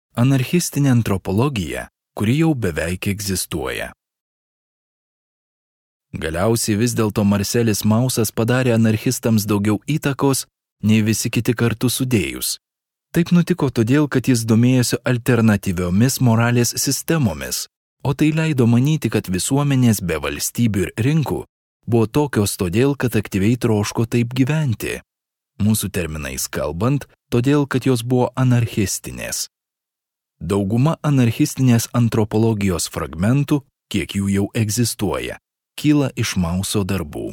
Anarchistinė antropologija, kuri jau beveik egzistuoja. Galiausiai vis dėlto Marcelis Mausas padarė anarchistams daugiau įtakos nei visi kiti kartu sudėjus. Taip nutiko todėl, kad jis domėjosi alternatyviomis moralės sistemomis, o tai leido manyti, kad visuomenės be valstybių ir rinkų buvo tokios todėl, kad aktyviai troško taip gyventi. Mūsų terminais kalbant, todėl, kad jos buvo anarchistinės. Dauguma anarchistinės antropologijos fragmentų, kiek jų jau egzistuoja, kyla iš Mauso darbų.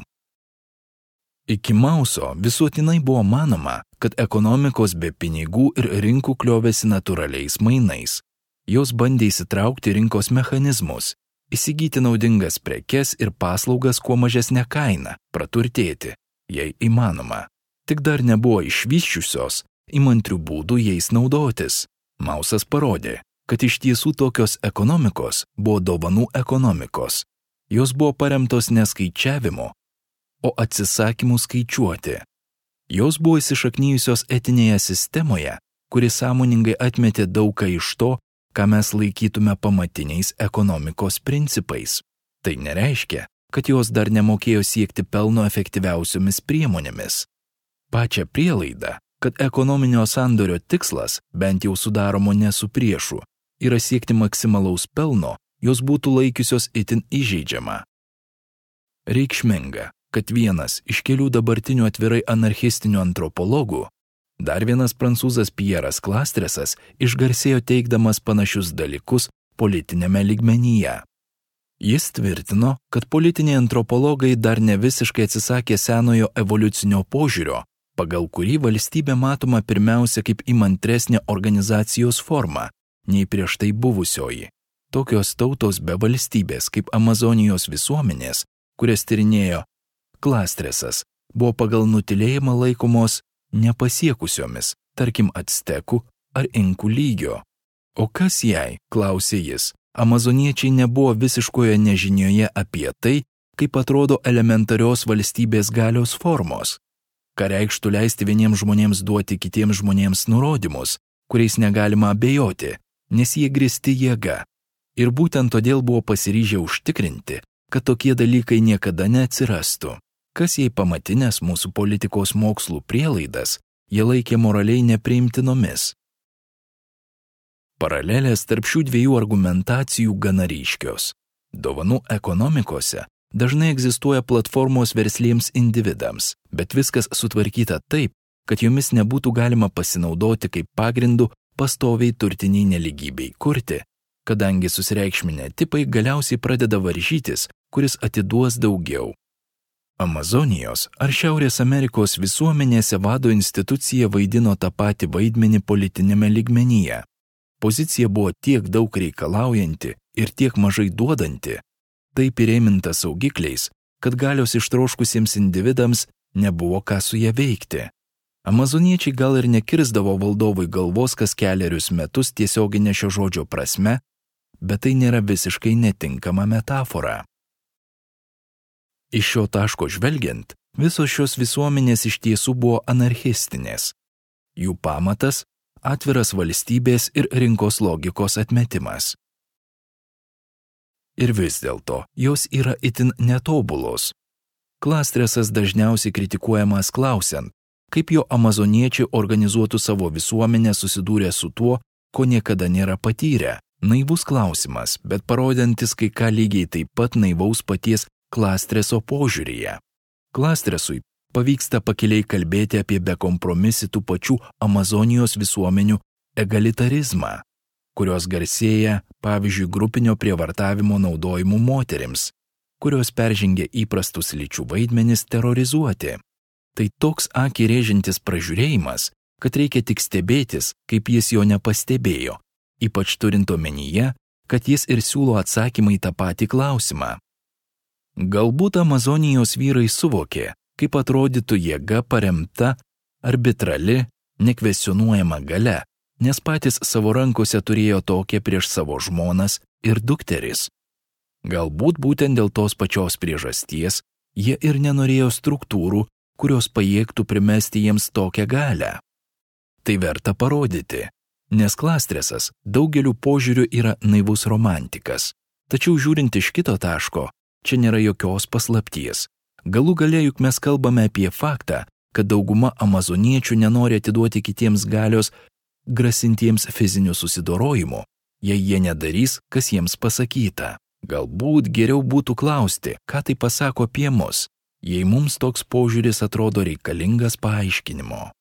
Iki Mauso visuotinai buvo manoma, kad ekonomikos be pinigų ir rinkų kliovėsi natūraliais mainais. Jos bandė įsitraukti rinkos mechanizmus, įsigyti naudingas prekes ir paslaugas kuo mažesnę kainą, praturtėti, jei įmanoma. Tik dar nebuvo išvysčiusios įmantrių būdų jais naudotis. Mausas parodė, kad iš tiesų tokios ekonomikos buvo dovanų ekonomikos. Jos buvo paremtos ne skaičiavimu, o atsisakymu skaičiuoti. Jos buvo įsišaknijusios etinėje sistemoje, kuri sąmoningai atmetė daugą iš to, ką mes laikytume pamatiniais ekonomikos principais. Tai nereiškia, kad jos dar nemokėjo siekti pelno efektyviausiomis priemonėmis. Pačią prielaidą, kad ekonominio sandorio tikslas, bent jau sudaromo ne su priešu, yra siekti maksimalaus pelno, jos būtų laikiusios itin įžeidžiama. Reikšminga, kad vienas iš kelių dabartinių atvirai anarchistinių antropologų, dar vienas prancūzas Pieras Klastresas, išgarsėjo teigdamas panašius dalykus politinėme lygmenyje. Jis tvirtino, kad politiniai antropologai dar ne visiškai atsisakė senojo evoliucinio požiūrio, pagal kurį valstybė matoma pirmiausia kaip įmantresnė organizacijos forma, nei prieš tai buvusioji. Tokios tautos be valstybės kaip Amazonijos visuomenės, kurias tyrinėjo Klastresas, buvo pagal nutylėjimą laikomos nepasiekusiomis, tarkim actekų ar inkų lygio. O kas jei, klausė jis, amazoniečiai nebuvo visiškoje nežinioje apie tai, kaip atrodo elementarios valstybės galios formos? Ką reikštų leisti vieniems žmonėms duoti kitiems žmonėms nurodymus, kuriais negalima abejoti, nes jie grįsti jėga. Ir būtent todėl buvo pasiryžę užtikrinti, kad tokie dalykai niekada neatsirastų. Kas jei pamatinės mūsų politikos mokslų prielaidas jie laikė moraliai nepriimtinomis? Paralelės tarp šių dviejų argumentacijų gana ryškios. Dovanų ekonomikose dažnai egzistuoja platformos versliems individams, bet viskas sutvarkyta taip, kad jomis nebūtų galima pasinaudoti kaip pagrindu pastoviai turtiniai nelygybei kurti, kadangi susireikšminę tipai galiausiai pradeda varžytis, kuris atiduos daugiau. Amazonijos ar Šiaurės Amerikos visuomenėse vado institucija vaidino tą patį vaidmenį politinėme lygmenyje. Pozicija buvo tiek daug reikalaujanti ir tiek mažai duodanti, taip įrėminta saugikliais, kad galios ištroškusiems individams nebuvo ką su ją veikti. Amazoniečiai gal ir nekirsdavo valdovui galvos kas kelerius metus tiesioginė šio žodžio prasme, bet tai nėra visiškai netinkama metafora. Iš šio taško žvelgiant, visos šios visuomenės iš tiesų buvo anarchistinės. Jų pamatas – atviras valstybės ir rinkos logikos atmetimas. Ir vis dėlto jos yra itin netobulos. Klastresas dažniausiai kritikuojamas klausiant, kaip jo amazoniečiai organizuotų savo visuomenę susidūrę su tuo, ko niekada nėra patyrę. Naivus klausimas, bet parodantis kai ką lygiai taip pat naivaus paties Klastreso požiūryje. Klastresui pavyksta pakiliai kalbėti apie bekompromisį tų pačių Amazonijos visuomenių egalitarizmą, kurios garsėja, pavyzdžiui, grupinio prievartavimo naudojimu moterims, kurios peržengia įprastus lyčių vaidmenis terorizuoti. Tai toks akį rėžiantis pražiūrėjimas, kad reikia tik stebėtis, kaip jis jo nepastebėjo, ypač turint omenyje, kad jis ir siūlo atsakymą į tą patį klausimą. Galbūt Amazonijos vyrai suvokė, kaip atrodytų jėga paremta, arbitrali, nekvestionuojama galia, nes patys savo rankose turėjo tokią prieš savo žmonas ir dukteris. Galbūt būtent dėl tos pačios priežasties jie ir nenorėjo struktūrų, kurios pajėgtų primesti jiems tokią galią. Tai verta parodyti, Nes Klastresas daugeliu požiūrių yra naivus romantikas. Tačiau žiūrint iš kito taško, čia nėra jokios paslapties. Galų gale juk mes kalbame apie faktą, kad dauguma amazoniečių nenori atiduoti kitiems galios grasintiems fiziniu susidorojimu, jei jie nedarys, kas jiems pasakyta. Galbūt geriau būtų klausti, ką tai pasako apie mus, jei mums toks požiūris atrodo reikalingas paaiškinimo.